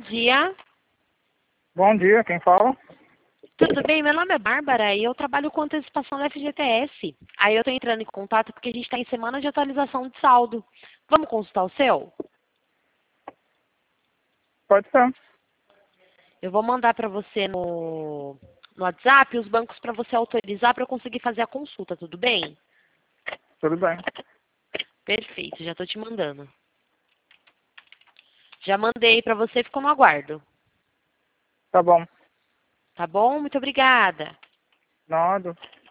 dia. Bom dia, quem fala? Tudo bem? Meu nome é Bárbara e eu trabalho com antecipação da FGTS. Aí eu estou entrando em contato porque a gente está em semana de atualização de saldo. Vamos consultar o seu? Pode ser. Eu vou mandar para você no WhatsApp os bancos para você autorizar para eu conseguir fazer a consulta, tudo bem? Tudo bem. Perfeito, já estou te mandando. Já mandei para você, ficou no aguardo. Tá bom. Tá bom? Muito obrigada. Nada.